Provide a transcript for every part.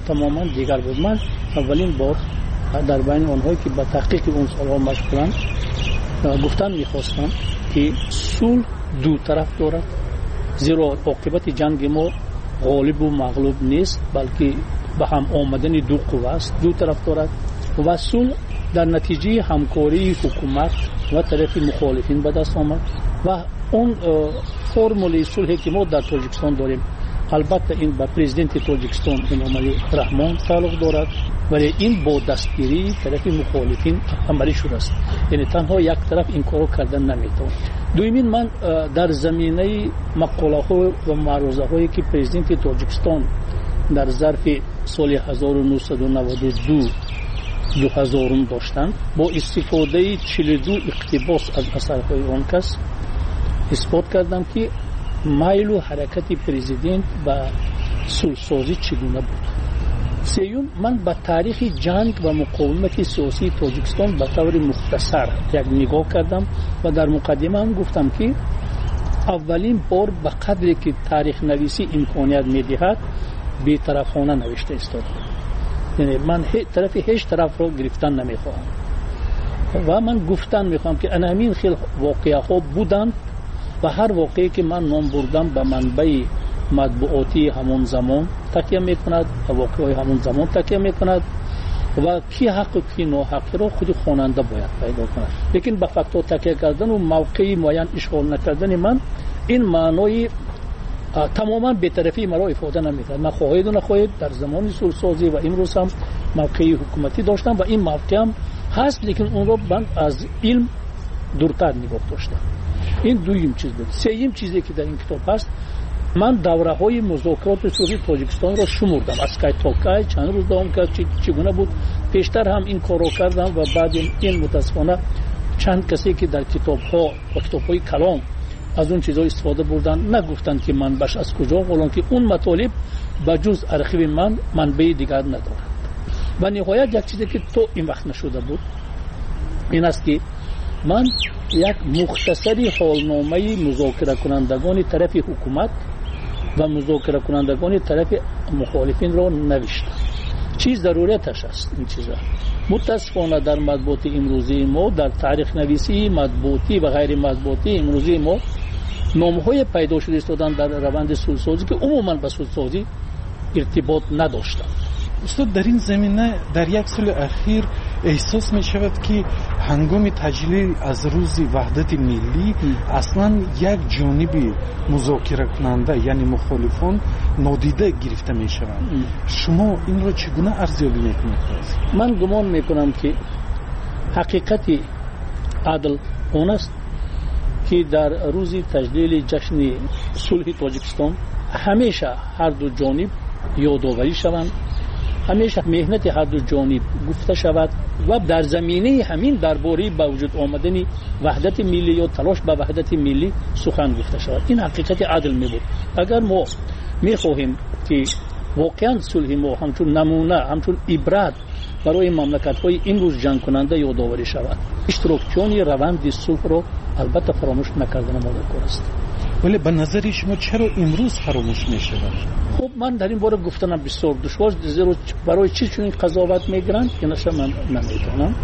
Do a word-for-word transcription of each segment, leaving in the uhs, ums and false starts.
تماما دیگر بود. من اولین بار در بین آنهایی که به تحقیق اون سالها مشغولند گفتن میخواستم که صلح دو طرف دارد، زیرا عاقبت جنگ ما غالب و مغلوب نیست بلکه به هم آمدن دو قوه است، دو طرف دارد و صلح در نتیجه همکاری حکومت و طرف مخالفین به دست آمد و اون فرمول صلحی که ما در تاجیکستان داریم، البته این به پرزیدنت تاجیکستان امامعلی رحمان تعلق دارد، ولی این با دستگیری طرف مخالفین عملی شده است، یعنی تنها یک طرف این کارو کردن نمیتونه. دومین من در زمینه مقاله ها و معروضه هایی که پرزیدنت تاجیکستان در ظرف سال هزار و نهصد و نود و دو دو هزار داشتند با استفاده چهل و دو اقتباس از اثرهای آن کس اثبات کردم که میل و حرکت پرزیدنت به صلح‌سازی چگونه بود. سیوم من به تاریخ جنگ و مقاومت سیاسی تاجیکستان به طور مختصر یک نگاه کردم و در مقدمه هم گفتم که اولین بار به قدری که تاریخ نویسی امکانیت میدهد بی‌طرفانه نوشته است. یعنی من طرف هیچ طرف رو گرفتن نمیخواهم و من گفتن میخوام که ان همین خیلی واقعه ها بودند و هر واقعی که من نام بردم به منبع مطبوعاتی همون زمان تکیه میکند و واقعی همون زمان تکیه میکند و کی حق و کی ناحق رو خود خواننده باید پیدا کند. لیکن به فکت‌ها تکیه کردن و موقعی معین اشغال نکردن من این معنای تماما بی‌طرفی مرا افاده نمی‌کند. من خواهید و نخواهید در زمان صلح‌سازی و امروز هم موقعی حکومتی داشتم و این موقع هم هست، لیکن اون رو من از علم دورتر نگاه داشتم. این دویم چیز بود. سوم چیزی که در این کتاب هست، من دوره‌های مذاکرات صلحی تاجیکستان را شمردم، از کی تا کی چند روز دوام کرد، چگونه بود. پیشتر هم این کارو کردم و بعد این متاسفانه چند کسی که در کتاب‌ها و کتاب‌های کلام از اون چیزا استفاده بردن نگفتن که منبعش از کجا، حالان که اون مطالب بجز ارشیو من منبع دیگر ندارد. و نهایت یک چیزی که تو این وقت نشده بود این است که من یک مختصری حالنامه مذاکره کنندگان طرف حکومت و مذاکره کنندگان طرف مخالفین را نوشتم. چیز ضرورتش است این چیزا. متاسفانه در مطبوعات امروزی ما، در تاریخ نویسی مطبوعاتی و غیر مطبوعاتی امروزی ما، نام‌های پیدا شده استادن در روند صلح‌سازی که عموما به صلح‌سازی ارتباط نداشتند. استاد در این زمینه در یک سال اخیر احساس می شود که هنگام تجلیل از روز وحدت ملی اصلا یک جانب مذاکره کننده یعنی مخالفان نادیده گرفته می شوند. شما این را چگونه ارزیابی می کنید؟ من گمان می کنم که حقیقت عدل اون است که در روز تجلیل جشن صلح تاجیکستان همیشه هر دو جانب یادآوری شوند، همیشه مهنت هر دو جانب گفته شود و در زمینه همین درباره به وجود آمدن وحدت ملی یا تلاش به وحدت ملی سخن گفته شود. این حقیقت عدل می بود. اگر ما می خواهیم که واقعا صلح ما همچون نمونه، همچون عبرت برای مملکت های امروز جنگ کننده یادآوری شود، اشتراکیان روند صلح رو البته فراموش نکردن ما در است. ولی به نظر شما چرا امروز فراموش می شود؟ خب من در این باره گفتنم بسیار دشوار، زیرا برای چی چون این قضاوت میگیرن که نشه من نمیتونم.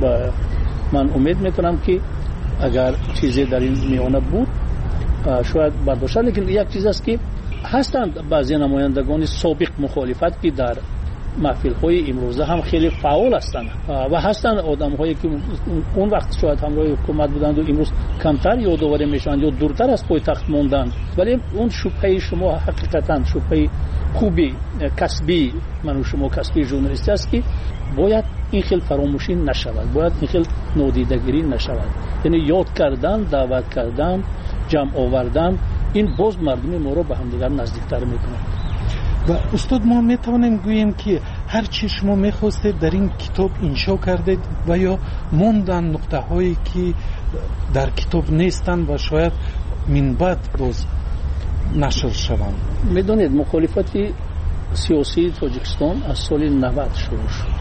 من امید میکنم که اگر چیزی در این میانه بود شاید برداشت، لیکن یک چیز است که هستند بعضی نمایندگان سابق مخالفت که در محفل های امروزه هم خیلی فعال هستند و هستند آدم هایی که اون وقت شاید همراه حکومت بودند و امروز کمتر یادآوری میشن یا دورتر از پایتخت موندند. ولی اون شبهه شما حقیقتا شبهه خوبی کسبی من و شما کسبی ژورنالیستی است که باید این خیلی فراموشی نشود، باید این خیلی نادیدگیری نشود. یعنی یاد کردن، دعوت کردن، جمع آوردن، این باز مردم ما رو به هم دیگر نزدیکتر میکنه. و استاد ما میتوانیم گوییم که هر چی شما میخواستید در این کتاب انشا کردید و یا موندن نقطه هایی که در کتاب نیستن و شاید من بعد باز نشر شوند. میدونید مخالفت سیاسی تاجیکستان از سال نود شروع شد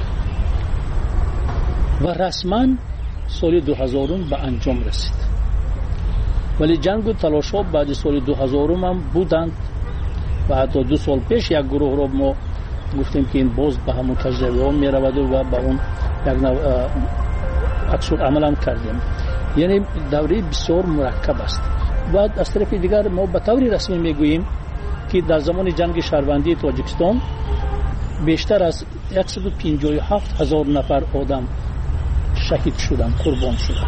و رسما سال دو هزار به انجام رسید، ولی جنگ و تلاش ها بعد سال دو هزار هم بودند و حتی دو سال پیش یک گروه را ما گفتیم که این باز به همون تجربه ها می رود و به اون یک نوع عکس العمل هم کردیم. یعنی دوره بسیار مرکب است. و از طرف دیگر ما به طور رسمی میگوییم که در زمان جنگ شهروندی تاجیکستان بیشتر از صد و پنجاه و هفت هزار نفر آدم شهید شدند، قربان شدند.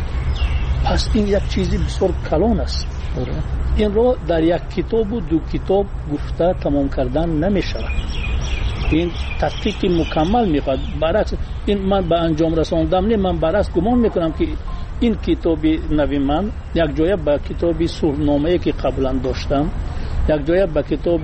پس این یک چیزی بسیار کلان است. این را در یک کتاب و دو کتاب گفته تمام کردن نمی شود. این تحقیق مکمل می خواهد. برعکس این من به انجام رساندم نه، من برعکس گمان می کنم که این کتاب نوی من یک جای با کتاب صلحنامه‌ای که قبلا داشتم، یک جای با کتاب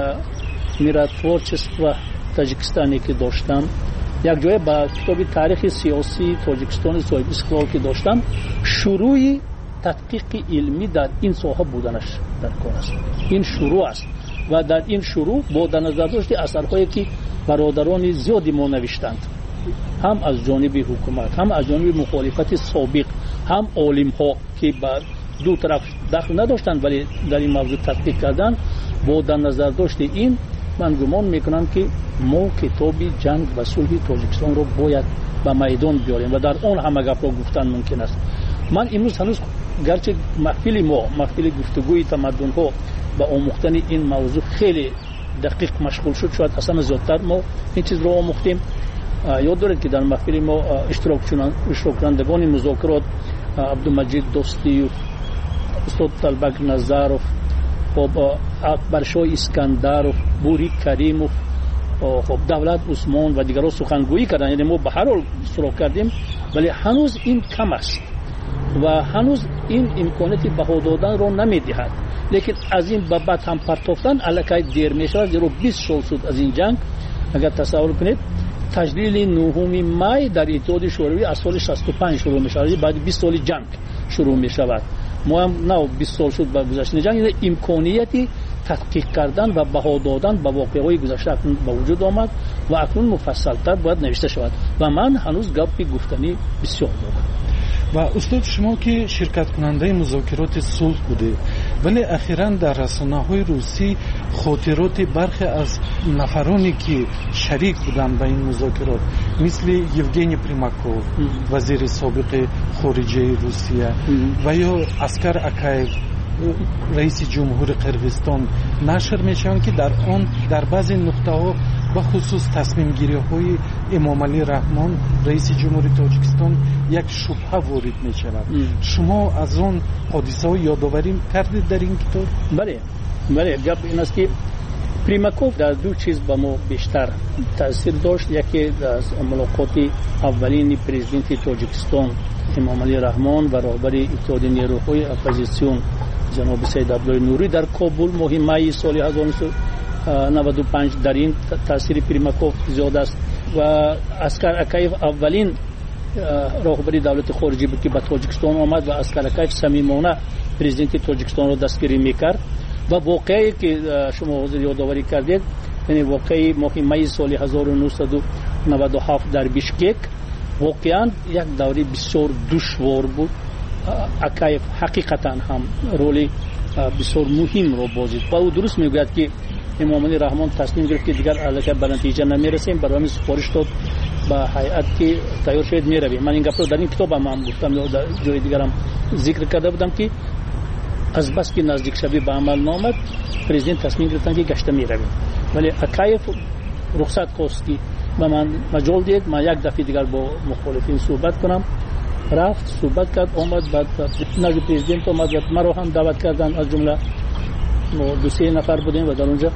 میراتворчество تاجیکستانی که داشتم، یک جای با کتاب تاریخ سیاسی تاجیکستان صاحب استقلال که داشتم، شروع تحقیق علمی در این ساحه بودنش در کار است. این شروع است و در این شروع با در نظر داشت اثرهایی که برادران زیادی ما نوشتند، هم از جانب حکومت، هم از جانب مخالفت سابق، هم عالم ها که با دو طرف دخل نداشتند ولی در این موضوع تحقیق کردن، با در نظر داشت این من گمان میکنم که ما کتاب جنگ و صلح تاجیکستان رو باید به میدان بیاریم و در آن همه گپ را گفتن ممکن است. من امروز هنوز گرچه محفل ما محفل گفتگوی تمدن ها به آموختن این موضوع خیلی دقیق مشغول شد، شاید اصلا زیادتر ما این چیز رو آموختیم. یاد دارید که در محفل ما اشتراک کنندگان مذاکرات عبدالمجید دوستی و استاد طلبک نظرов و اکبرشاه اسکندر و بوری کریم و خب دولت عثمان و دیگران سخنگویی کردن. یعنی ما به هر حال اشتراک کردیم ولی هنوز این کم است و هنوز این امکانات بها دادن رو نمیدهد. لیکن از این بابت هم پرتافتن الکی دیر میشود، زیرا بیست سال شد از این جنگ. اگر تصور کنید تجلیل نهم می در اتحاد شوروی از سال شصت و پنج شروع می شود، بعد بیست سال جنگ شروع می شود. ما هم نه بیست سال شد با گذشتن جنگ. یعنی امکانیتی تحقیق کردن و بها دادن به واقعه‌های گذشته اکنون به وجود آمد و اکنون مفصل‌تر باید نوشته شود و من هنوز گپی گفتنی بسیار دارم. و استاد شما که شرکت کننده مذاکرات صلح بوده ولی اخیراً در رسانه‌های روسی خاطرات برخی از نفرانی که شریک بودند به این مذاکرات مثل یوگنی پریماکوف وزیر سابق خارجه روسیه و یا اسکر اکایف رئیس جمهور قرقیزستان نشر میشوند که در آن در بعضی نقطه‌ها به خصوص تصمیم گیری های امام علی رحمان رئیس جمهور تاجیکستان یک شبهه وارد می شود. شما از آن حادثه ها یادآوری کردید در این کتاب؟ بله بله. گپ این است که پریماکوف در دو چیز با ما بیشتر تاثیر داشت. یکی از ملاقات اولین پرزیدنت تاجیکستان امام علی رحمان و رهبر اتحاد نیروهای اپوزیسیون جناب سید عبدالله نوری در کابل مهمه سال هزار و نهصد و نود و پنج در این تاثیر پریماکوف زیاد است و اسکر اکایف اولین راهبری دولت خارجی بود که به تاجیکستان آمد و اسکر اکایف صمیمانه پرزیدنت تاجیکستان را دستگیری میکرد و واقعی که شما حضور یادآوری کردید یعنی واقعی مهمه سال هزار و نهصد و نود و هفت در بیشکک واقعا یک دوره بسیار دشوار بود. اکایف حقیقتا هم رولی بسیار مهم رو بازی و او درست میگوید که امام علی رحمان تصمیم گرفت که دیگر الکی به نتیجه نمیرسیم، برای همین سفارش داد به هیئت که تیار شد میرویم. من این گپ رو در این کتاب هم گفتم یا در جای دیگر هم ذکر کرده بودم که از بس که نزدیک شوی به عمل نامد پرزیدنت تصمیم گرفتن که گشته میرویم ولی اکایف رخصت خواست که و من مجال دید من یک دفعه دیگر با مخالفین صحبت کنم. رفت صحبت کرد آمد بعد نزد پرزیدنت آمد و مرا هم دعوت کردن. از جمله ما دو سه نفر بودیم و در اونجا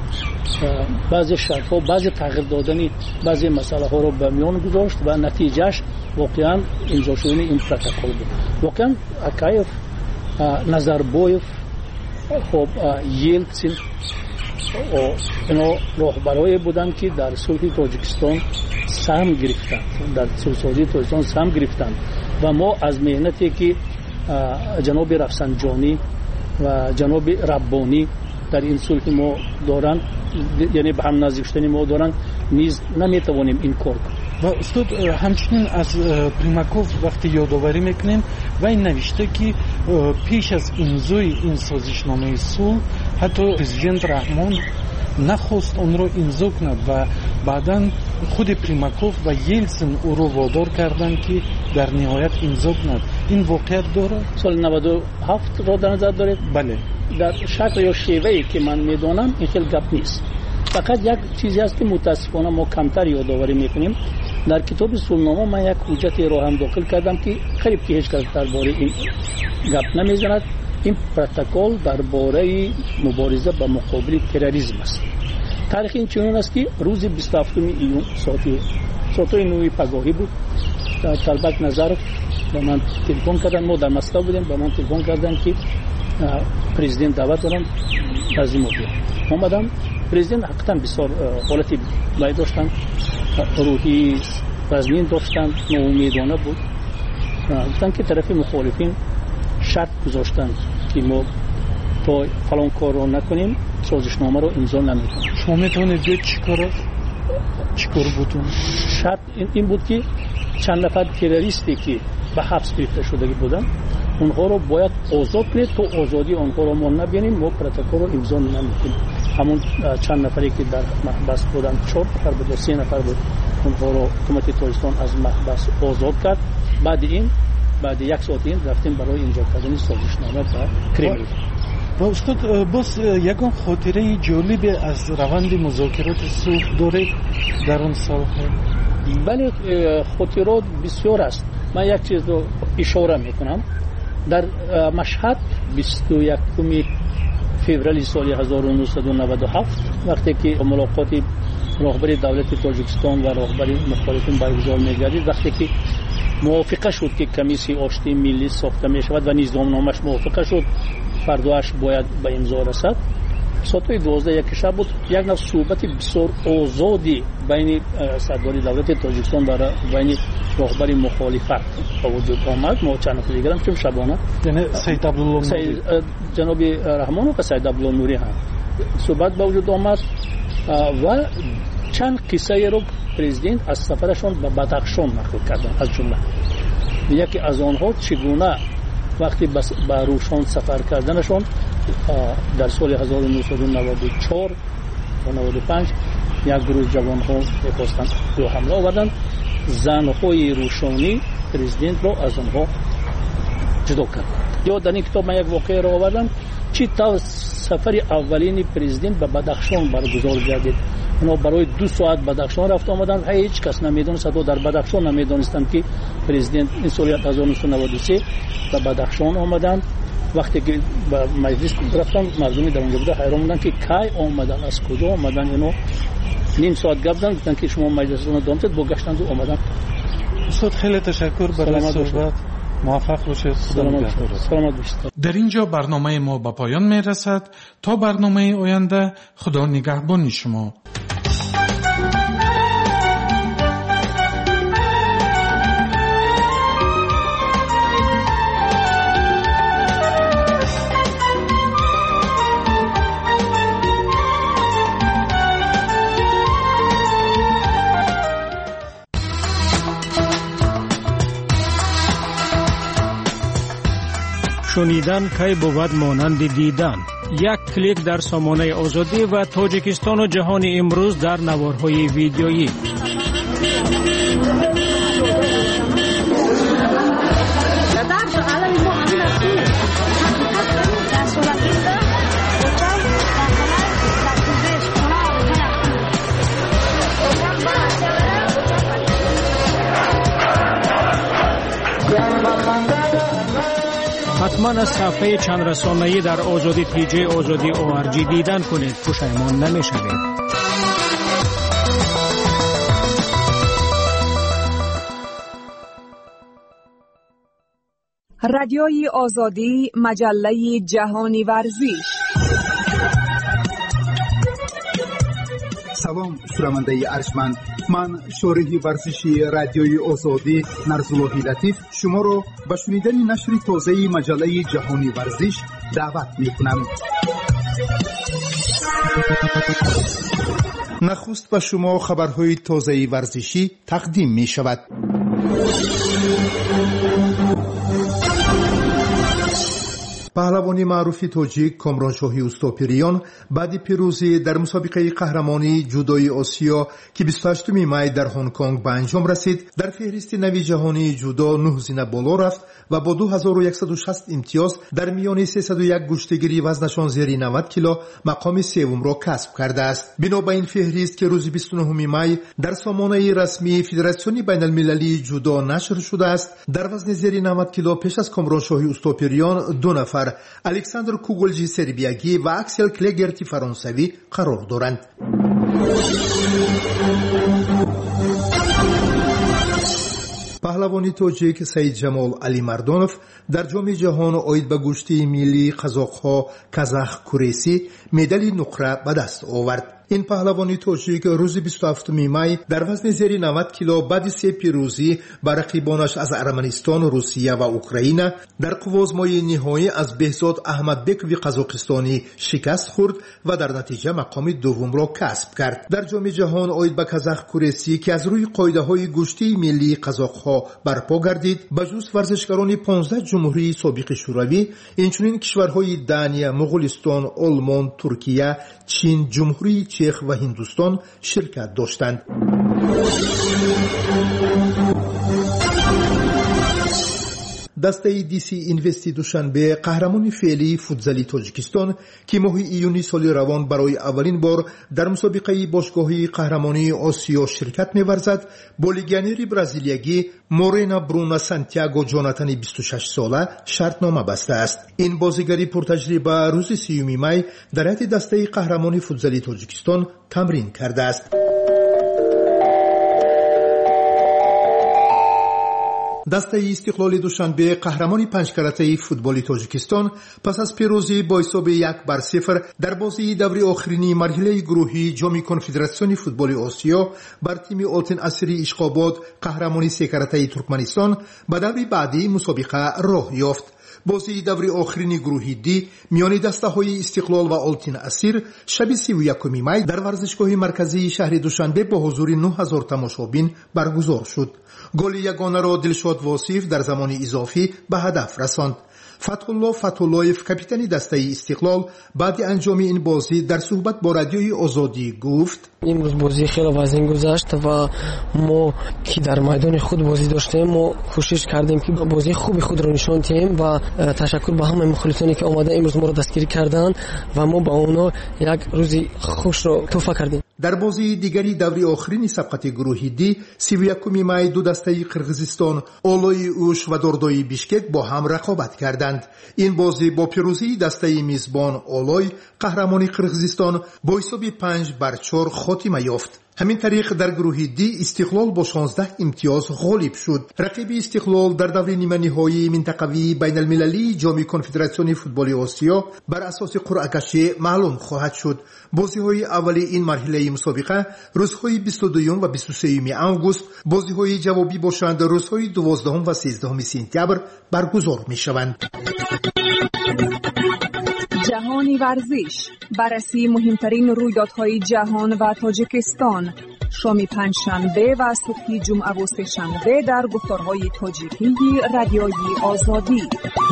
بعضی شرط ها بعضی تغییر دادنی بعضی مسئله ها رو به میان گذاشت و نتیجهش واقعا امضا شدن این پروتکل بود. واقعا اکایف نظربایف خب یلتسین اینا راهبرای بودند که در صلح تاجیکستان سهم گرفتند، در صلح تاجیکستان سهم گرفتند و ما از مهنتی که جناب رفسنجانی و جناب ربانی در این صلح ما دارند یعنی به هم نزدیک شدن ما دارند نیز نمیتوانیم این کار کنیم. و استاد همچنین از پریماکوف وقتی یادآوری میکنیم و این نوشته که پیش از امضای این سازشنامه صلح حتی پرزیدنت رحمان نخواست اون رو امضا کند و بعدا خود پریماکوف و یلسن او رو وادار کردند که در نهایت امضا کند. این واقعیت داره؟ سال نود و هفت رو در نظر دارید؟ بله. در شکل یا شیوهی که من میدونم این خیلی گپ نیست. فقط یک چیزی هست که متاسفانه ما کمتر یادآوری میکنیم. در کتاب صلحنامه من یک حجت رو هم داخل کردم که قریب که هیچ کس درباره این گپ نمیزند. این پروتکل درباره مبارزه با مقابل تروریسم است. تاریخ این چنین است که روز بیست و هفتم ایون ساعت ساعت نه پگاهی بود. طلبک نظر با من تلفن کردن، ما در مسکو بودیم، با من تلفن کردن که پرزیدنت دعوت دارن تازیم بود. اومدم. پرزیدنت حقیقتا بسیار حالتی بای داشتن، روحی وزنین داشتن، ناامیدانه بود. گفتن که طرف مخالفین شرط گذاشتن که ما تا فلان کار رو نکنیم سازشنامه رو امضا نمیکنیم. شما میتونید بگید چی کار چی کار بودون؟ شرط این بود که چند نفر تروریستی که به حبس گرفته شده بودن اونها رو باید آزاد کنید، تو آزادی اونها رو ما نبینیم ما پروتکل رو امضا نمیکنیم. همون چند نفری که در محبس بودن چهار نفر بود یا سه نفر بود اونها رو حکومت تاجیکستان از محبس آزاد کرد. بعد این بعد یک ساعت این رفتیم برای امضا کردن سازشنامه با کرملین. و استاد باز یکم خاطره جالب از روند مذاکرات صلح داره در اون سال‌ها؟ بله خاطرات بسیار است. من یک چیز رو اشاره میکنم. در مشهد بیست و یکم فوریه سال هزار و نهصد و نود و هفت وقتی که ملاقات رهبر دولت تاجیکستان و رهبر مخالفین برگزار می‌گردید، وقتی که موافقه شد که کمیسیون آشتی ملی ساخته می‌شود و نظامنامه‌اش موافقه شد فرداش باید به امضا رسد. ساعت دوازده یک شب بود. یک نوع صحبت بسیار آزادی بین سردار دولت تاجیکستان و بین رهبر مخالفت به وجود آمد. ما چند نفر دیگر هم چون شبانه یعنی سید عبدالله نوری جناب رحمان و سید عبدالله نوری هم صحبت به وجود آمد و چند قصه رو پرزیدنت از سفرشون به بدخشان نقل کردن. از جمله یکی از آنها چگونه وقتی به روشان سفر کردنشون در سال هزار و نهصد و نود و چهار و نود و پنج یک گروه جوان‌ها می‌خواستند دو حمله آوردند. زن‌های روشانی پرزیدنت رو از آنها جدا کرد. یا در این کتاب من یک واقعه را آوردم چی تا سفر اولین پرزیدنت به بدخشان برگزار گردید. اونا برای دو ساعت بدخشان رفت آمدن. هیچ کس نمیدونست، حتی در بدخشان نمیدونستند که پرزیدنت این سال هزار و نهصد و نود و سه به بدخشان آمدن. وقتی که به مجلس رفتن مردمی در اونجا بوده حیران موندن که کی آمدن، از کجا آمدن. اینو نیم ساعت گپ زدن، گفتن که شما مجلس رو دامتید با گشتند و آمدن. استاد خیلی تشکر برای صحبت. موفق باشید. سلامت باشید. در اینجا برنامه ما به پایان می رسد. تا برنامه آینده خدا نگهبان شما. شنیدن کی بود مانند دیدن. یک کلیک در سامانه آزادی و تاجیکستان و جهان امروز در نوارهای ویدیویی. حتما از صفحه چند رسانه‌ای در آزادی تی جی آزادی او آر جی دیدن کنید. پشیمان نمی‌شوید. رادیوی آزادی، مجله جهانی ورزش. سلام شنونده ارجمند، من شارح ورزشی رادیوی آزادی نرزالله لطیف شما رو به شنیدن نشر تازه مجله جهانی ورزش دعوت می‌کنم. نخست به شما خبرهای تازه ورزشی تقدیم می‌شود. پهلوانی معروف تاجیک کامرانشاهی اوستاپریان بعد پیروزی در مسابقه قهرمانی جودوی آسیا که بیست و هشتم می در هنگ کنگ به انجام رسید، در فهرست نوی جهانی جودو نه زینه بالا رفت و با دو هزار و صد و شصت امتیاز در میان سیصد و یک گشتگیری وزنشان زیر نود کیلو مقام سوم را کسب کرده است. بنا به این فهرست که روز بیست و نهم می در سامانه رسمی فدراسیون بین المللی جودو نشر شده است، در وزن زیر نود کیلو پیش از کامرانشاهی اوستاپریان دو نفر الکساندر کوگلجی سربیاگی و اکسل کلگرتی فرانسوی قرار دارند. پهلوانی تاجیک سید جمال علی مردانов در جام جهان اوید به گشتی ملی قزاق‌ها کازاخ کوریسی مدال نقره به دست آورد. این پهلوانی تاجیک روز بیست و هفتم می در وزن زیر نود کیلو بعد سه پیروزی بر رقیبانش از ارمنستان، روسیه و اوکراین در قوازمای نهایی از بهزاد احمدبکوی قزاقستانی شکست خورد و در نتیجه مقام دوم را کسب کرد. در جام جهان اوید به کازاخ کوریسی که از روی قاعده های گشتی ملی قزاق‌ها برپا گردید، به جز ورزشکاران پانزده جمهوری سابق شوروی، اینچنین کشورهای دانیا، مغولستان، آلمان، ترکیه، چین، جمهوری چخ و هندوستان شرکت داشتند. دسته دی سی اینوستی دوشنبه قهرمان فعلی فوتزالی تاجیکستان که ماه ایونی سال روان برای اولین بار در مسابقه باشگاهی قهرمانی آسیا شرکت می‌ورزد، با لیگیونر برزیلیایی مورینا برونا سانتیاگو جوناتان بیست و شش ساله شرطنامه بسته است. این بازیگری پرتجربه روز سیوم می در هیئت دسته قهرمانی فوتزالی تاجیکستان تمرین کرده است. دسته استقلال دوشنبه قهرمانی پنج کرته فوتبالی تاجیکستان پس از پیروزی با حساب یک بر صفر در بازی دوری آخرین مرحله گروهی جام کنفدراسیون فوتبال آسیا بر تیم آلتین اسیری اشقاباد قهرمانی سه کرته ترکمنستان به دوری بعدی مسابقه راه یافت. بازی دوری آخرین گروهی دی میان دسته های استقلال و آلتین اسیر شب سی و یکم می در ورزشگاه مرکزی شهر دوشنبه با حضور نه هزار تماشابین برگزار شد. گل یگانه را دلشاد واصف در زمان اضافی به هدف رساند. فتحالله فتحالله‌یف کاپیتان دسته استقلال بعد انجام این بازی در صحبت با رادیوی آزادی گفت: امروز بازی خیلی وزین گذشت و ما که در میدان خود بازی داشتیم ما کوشش کردیم که بازی خوبی خود را نشان دهیم و تشکر به همه مخالفانی که آمده امروز ما را دستگیری کردند و ما با اونا یک روزی خوش را تحفه کردیم. در بازی دیگری دوری آخرین سبقت گروهی دی سی و یکم می دو دسته قرغیزستان اولای اوش و دردای بیشکک با هم رقابت کردند. این بازی با پیروزی دسته میزبان اولای قهرمانی قرغیزستان با حساب پنج بر چهار خاتمه یافت. همین طریق در گروه دی استقلال با شانزده امتیاز غالب شد. رقیب استقلال در دور نیمه نهایی منطقوی بین المللی جام کنفدراسیون فوتبال آسیا بر اساس قرعه کشی معلوم خواهد شد. بازی‌های اولی این مرحله مسابقه روزهای بیست و دو و بیست و سه آگوست، بازی‌های جوابی باشند روزهای دوازده و سیزده سپتامبر برگزار می‌شوند. جهانی ورزش، بررسی مهمترین رویدادهای جهان و تاجیکستان، شام پنجشنبه و صبح جمعه و سه‌شنبه در گفتارهای تاجیکی رادیوی آزادی.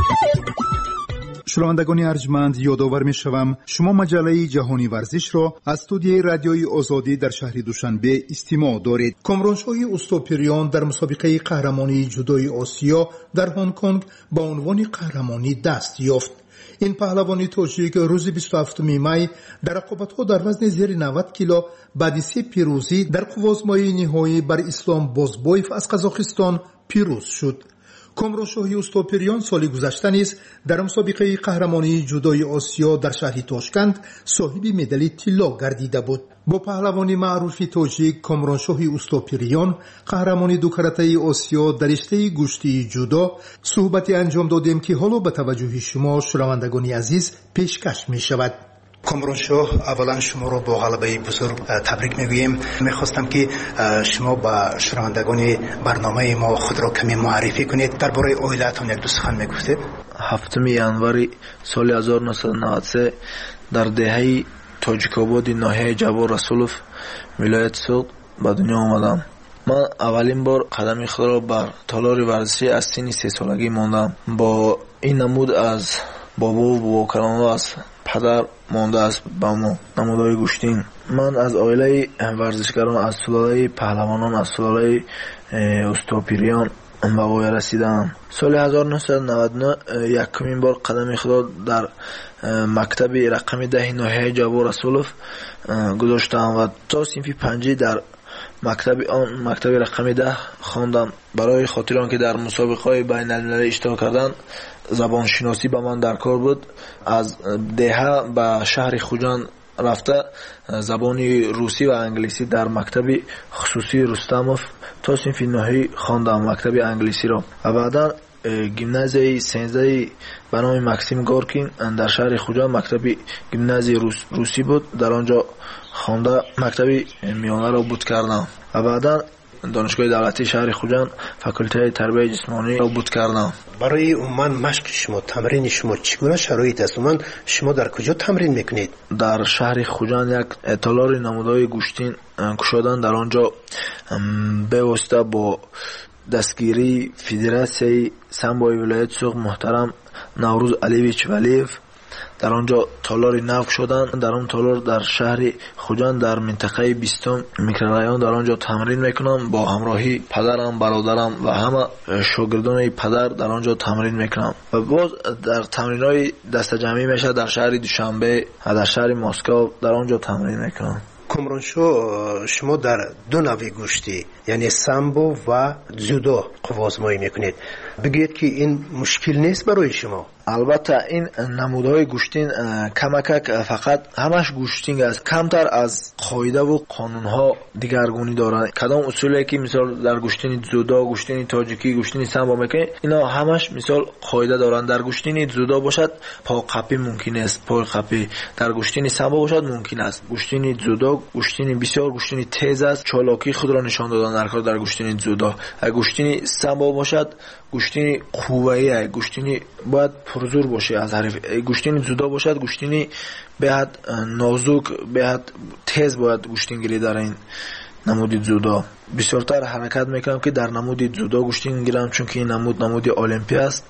شنوندگان ارجمند، یادآور می‌شوم شما مجله جهانی ورزش را از استودیوی رادیوی آزادی در شهر دوشنبه استماع دارید. کامرانشاهی اوستاپریان در مسابقه قهرمانی جودوی آسیا در هنگ کنگ با عنوان قهرمانی دست یافت. این پهلوانی تاجیک روز بیست و هفتم می در رقابت‌ها در وزن زیر نود کیلو بعد سه پیروزی در قوازمای نهایی بر اسلام بازبایف از قزاقستان پیروز شد. کامرانشاهی اوستاپریان سال گذشته نیز در مسابقه قهرمانی جودوی آسیا در شهر تاشکند صاحب مدال طلا گردیده بود. با پهلوانی معروف تاجیک کامرانشاهی اوستاپریان قهرمانی دو کرته آسیا در رشته گشتی جودو صحبتی انجام دادیم که حالا به توجه شما شنوندگان عزیز پیشکش می شود. کامرانشاه، اولا شما رو با غلبه بزرگ تبریک میگوییم. میخواستم که شما با شنوندگان برنامه ما خود را کمی معرفی کنید، درباره عائلتون یک دو سخن میگفتید. هفتم ینوری سال هزار و نهصد و نود و سه در دهه تاجیک‌آباد ناحیه جوار رسولوف ولایت سوق به دنیا آمدم. من اولین بار قدم خود را بر تالار ورزشی از سن سه سالگی ماندم. با این نمود از بابا و باباکران‌ها از پدر مانده است با ما نمودهای گوشتین. من از عائله ورزشکاران، از سلاله پهلوانان، از سلاله استوپیریان به وای رسیدم. سال هزار و نهصد و نود و نه یکمین بار قدم خود در مکتب رقم ده ناحیه جواد رسولف گذاشتم و تا صنف پنجی در مکتب آن مکتب رقم ده خواندم. برای خاطر آنکه در مسابقه‌های بین المللی اشتراک کردن زبان شناسی به من در کار بود، از دهه به شهر خوجان رفته زبان روسی و انگلیسی در مکتب خصوصی رستموف تا صنف نهایی خواندم، مکتب انگلیسی را. و بعدا گیمنازیای سنزده به نام مکسیم گورکین در شهر خوجان مکتب گیمنازی روس روسی بود، در آنجا خوانده مکتب میانه را بود کردم. و بعدا دانشگاه دولتی شهر خوجان فاکولته تربیت جسمانی را بود کردم. برای عموما مشق شما، تمرین شما چگونه شرایط است؟ عموما شما در کجا تمرین میکنید؟ در شهر خوجان یک تالار نمودهای گوشتین کشادن، در آنجا به واسطه با دستگیری فدراسیای سامبوی ولایت سوق محترم نوروز علیویچ ولیف در آنجا تالار نو شدن. در آن تالار در شهر خوجان در منطقه بیستم میکرورایان در آنجا تمرین میکنم با همراهی پدرم، برادرم و همه شاگردان پدر در آنجا تمرین میکنم. و باز در تمرینای دست جمعی میشه در شهر دوشنبه و در شهر مسکو در آنجا تمرین میکنم. کامرانشو، شما در دو نوع گوشتی یعنی سامبو و جودو قوازمایی میکنید. بگید که این مشکل نیست برای شما؟ البته این نمودهای گوشتین کمکک فقط همش گوشتینگ است، کمتر از قاعده و قانونها دیگرگونی دارند. کدام اصولی که مثال در گوشتین جودو، گوشتین تاجیکی، گوشتین سامبو میکنید، اینا همش مثال قاعده دارند. در گوشتین جودو باشد پا قپی ممکن است، پای قپی. در گوشتین سامبو باشد ممکن است. گوشتین جودو گوشتین بسیار گوشتین تیز است، چالاکی خود را نشان دادن در کار در گوشتین جودو. اگر گوشتین سامبو باشد گوشتین قوایی است، گوشتین باید پرزور باشه از حریف. گوشتین جودو باشد گوشتین بهت نازک، بهت تیز باید گوشتین گیری در این نمود جودو. بسیارتر حرکت میکنم که در نمود جودو گوشتین گیرم، چون که این نمود نمود المپی است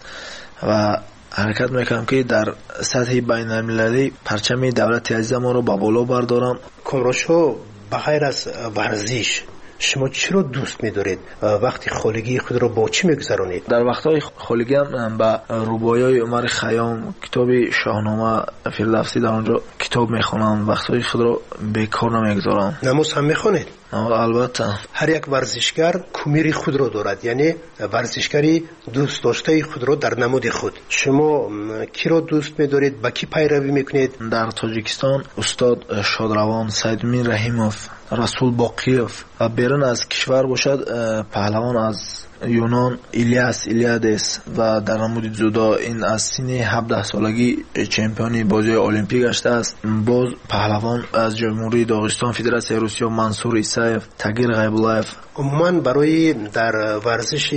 و حرکت میکنم که در سطح بین المللی پرچم دولت عزیز ما رو با بالا بردارم. کامرانشو، بغیر از ورزش شما چرا دوست می‌دارید؟ وقتی خالگی خود را با چی می‌گذرونید؟ در وقت‌های خالگی هم با رباعی‌های عمر خیام، کتاب شاهنامه فردوسی در آنجا کتاب می‌خوانم. وقت‌های خود را بیکار نمی‌گذارم. نماز هم می‌خوانید؟ البته. هر یک ورزشکار کومیر خود را دارد، یعنی ورزشکاری دوست داشته خود را در نمود خود. شما کی را دوست می‌دارید؟ با کی پیروی می‌کنید؟ در تاجیکستان استاد شادروان، سیدمین رحیموف، رسول باقیوف و بیرون از کشور باشد پهلوان از یونان ایلیاس ایلیادس و در نمود جودو این از سن هفده سالگی چمپیون بازی المپیک گشته است. باز پهلوان از جمهوری داغستان فدراسیون روسیه منصور ایسایف، تغییر غیب‌الله‌ف. عموما برای در ورزش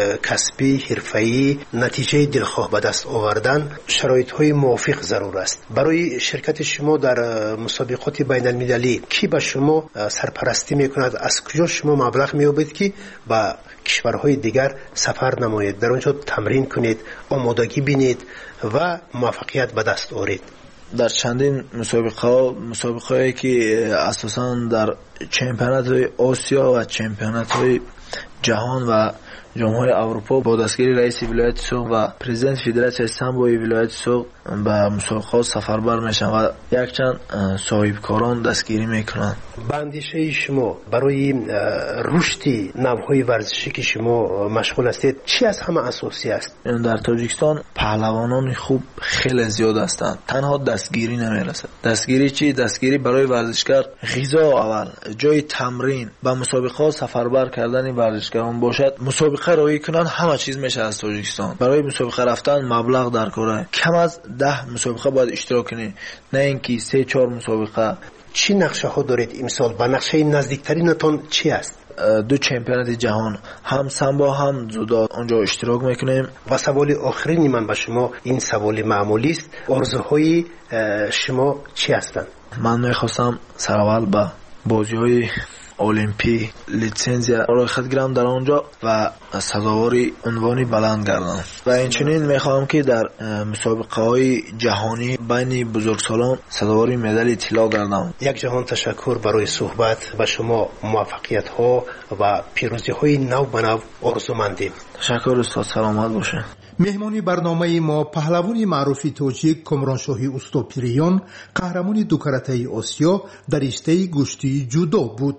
کسبی حرفه‌ای نتیجه دلخواه به دست آوردن شرایط‌های موافق ضرور است. برای شرکت شما در مسابقات بین المللی کی به شما سرپرستی میکند؟ از کجا شما مبلغ مییابید که با کشورهای دیگر سفر نمایید، در اونجا تمرین کنید، آمادگی بینید و موفقیت به دست آورید؟ در چندین مسابقه ها مسابقه هایی که اساساً در چمپیونات های آسیا و چمپیونات های جهان و جام‌های اروپا با دستگیری رئیس ولایت سوق و پرزیدنت فدراسیون سامبوی ولایت سوق به مسابقات سفربر میشن و یک چند صاحب کاران دستگیری میکنن. اندیشه شما برای رشد نوهای ورزشی که شما مشغول هستید چی از همه اساسی است؟ در تاجیکستان پهلوانان خوب خیلی زیاد هستند، تنها دستگیری نمیرسد. دستگیری چی؟ دستگیری برای ورزشکار غذا اول، جای تمرین، با مسابقات سفربر کردن ورزشکاران باشد. مسابقه رایی کنن همه چیز میشه از تاجیکستان. برای مسابقه رفتن مبلغ در کاره، کم از ده مسابقه باید اشتراک کنی، نه اینکه سه چهار مسابقه. چی نقشه ها دارید امسال؟ با نقشه نزدیکترینتون چی است؟ دو چمپیونات جهان، هم سامبو هم جودو اونجا اشتراک میکنیم. و سوال آخرین من به شما، این سوال معمولی است، آرزوهای شما چی هستند؟ من میخواستم سرول با بازی های المپی لیسانسیا رویخت گیرم در آنجا و سزاوار عنوانی بلند گردم و اینچنین میخواهم که در مسابقه های جهانی بین بزرگسالان سزاوار مدال طلا گردم. یک جهان تشکر برای صحبت و شما موفقیت ها و پیروزی های نو به نو آرزومندیم. تشکر استاد، سلامت باشه. مهمانی برنامه ما پهلوان معروف تاجیک کامرانشاهی اوستاپیریان قهرمان دو کرته آسیا در رشته گشتی جودو بود.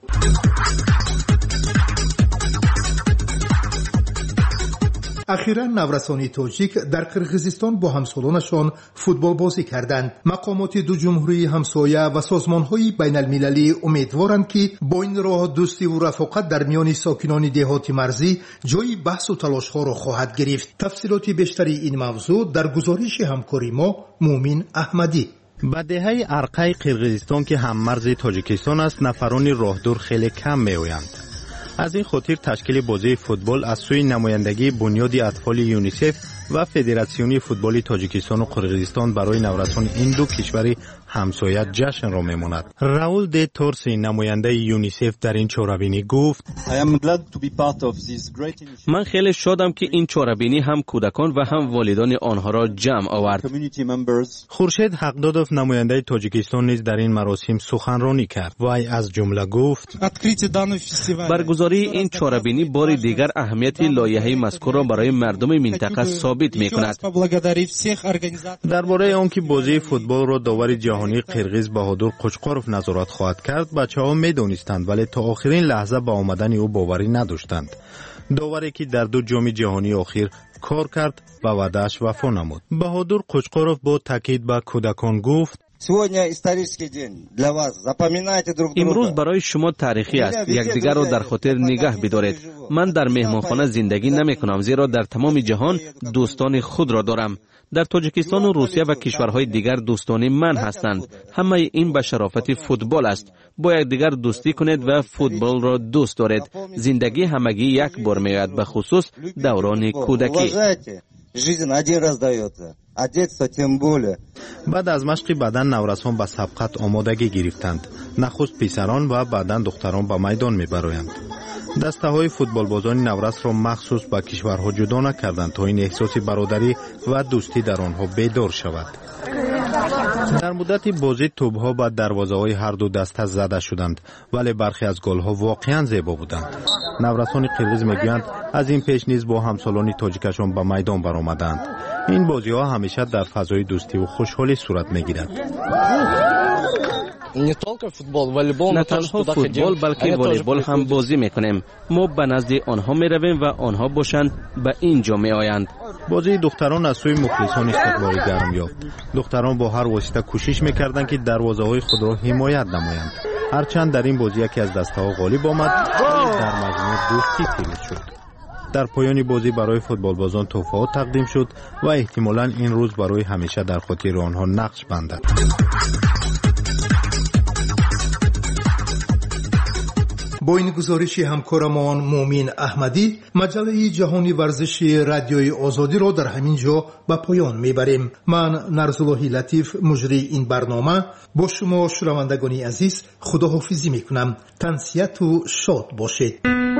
اخیراً نورسانی تاجیک در قرقیزستان با همسالانشان فوتبال بازی کردند. مقامات دو جمهوری همسایه و سازمان‌های بین المللی امیدوارند که با این راه دوستی و رفاقت در میان ساکنان دهات مرزی جای بحث و تلاش‌ها را خواهد گرفت. تفصیلات بیشتری این موضوع در گزارش همکاری ما مومین احمدی. با دهه ارقای قرقیزستان که هم مرز تاجیکستان است، نفران راهدور خیلی کم می‌آیند. از این خاطر تشکیل بازی فوتبال از سوی نمایندگی بنیاد اطفال یونیسف و فدراسیون فوتبال تاجیکستان و قرقیزستان برای نورسان این دو کشور همسایه جشن را میماند. راول د تورسی نماینده یونیسف در این چهاربینی گفت: من خیلی شادم که این چهاربینی هم کودکان و هم والدان آنها را جمع آورد. خورشید حقدادوف نماینده تاجیکستان نیز در این مراسم سخنرانی کرد. وی از جمله گفت: برگزاری این چهاربینی بار دیگر اهمیت لایحه مذکور را برای مردم منطقه ثابت می‌کند. درباره آنکه بازی فوتبال را داور جهانی قرقیز بهادر قوچقاروف نظارت خواهد کرد، بچه‌ها می‌دانستند ولی تا آخرین لحظه به آمدن او باوری نداشتند. داوری که در دو جام جهانی اخیر کار کرد و وعده‌اش وفا نمود. بهادر قوچقاروف با تاکید به کودکان گفت: امروز برای شما تاریخی است. یکدیگر را در خاطر نگاه بدارید. من در مهمانخانه زندگی نمی کنم، زیرا در تمام جهان دوستان خود را دارم. در تاجیکستان و روسیه و کشورهای دیگر دوستان من هستند. همه این به شرافت فوتبال است. با یکدیگر دوستی کنید و فوتبال را دوست دارید. زندگی همگی یک بار میآید، به خصوص دوران کودکی. بعد از مشق بدن نورسان به سبقت آمادگی گرفتند. نخست پسران و بعداً دختران به میدان میبرایند. دسته های فوتبال بازان نورس را مخصوص به کشورها جدا نکردند تا این احساس برادری و دوستی در آنها بیدار شود. در مدت بازی توپ‌ها به دروازه‌های هر دو دسته زده شدند، ولی برخی از گل‌ها واقعاً زیبا بودند. نورسان قرقیز میگویند از این پیش نیز با همسالان تاجیکشان به میدان برآمدند. این بازی‌ها همیشه در فضای دوستی و خوشحالی صورت می‌گیرد. نه تنها فوتبال بلکه والیبال هم بازی میکنیم. ما به نزد آنها میرویم و آنها باشند به اینجا میآیند. بازی دختران از سوی مخلصان استقبال گرم یافت. دختران با هر واسطه کوشش میکردند که دروازه‌های خود را حمایت نمایند. هرچند در این بازی یکی از دسته‌ها غالب آمد، در مجموع دوستی پیروز شد. در پایان بازی برای فوتبال بازان تحفه‌ها تقدیم شد و احتمالاً این روز برای همیشه در خاطر آنها نقش بندد. با این گزارش همکارمان مومین احمدی، مجله جهانی ورزشی رادیوی آزادی را در همین جا به پایان میبریم. من نرزاللهی لطیف مجری این برنامه با شما شنوندگان عزیز خداحافظی میکنم. تنسیت و شاد باشید.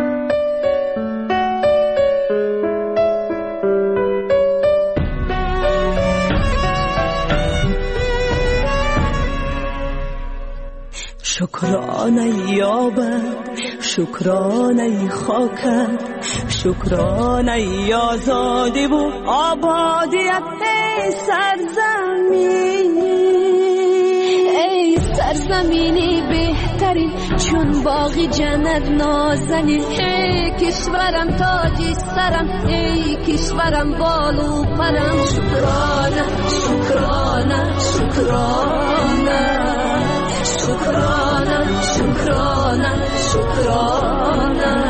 شکرانه یابد، شکرانه خاکت، شکرانه آزادی و آبادیت. ای سرزمین، ای سرزمینی بهترین چون باغی جنت نازنین. ای کشورم تاجی سرم، ای کشورم بالو پرم. شکرانه شکرانه شکرانه شکرانه شکرانه شکرانه.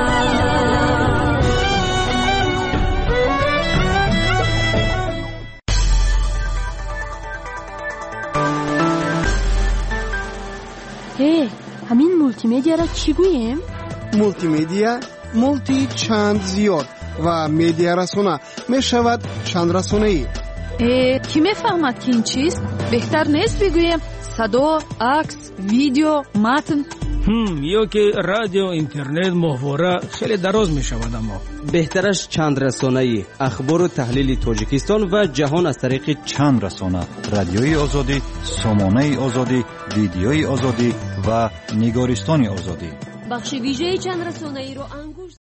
هی، همین مولتی میدیا را چی گوییم؟ مولتی میدیا مولتی چند زیاد و میدیا رسانه می شود چند رسانه ای. کی میفهمد که این چیست؟ بهتر نیست بگویم صدا، عکس، ویدیو، متن. هم یا که رادیو اینترنت ماهواره خیلی دراز می شود. اما بهترش چند رسانه‌ای اخبار و تحلیل تاجیکستان و جهان از طریق چند رسانه: رادیوی آزادی، سامانه آزادی، ویدیوی آزادی و نگارستان آزادی. بخش ویژه چند رسانه‌ای رو انگشت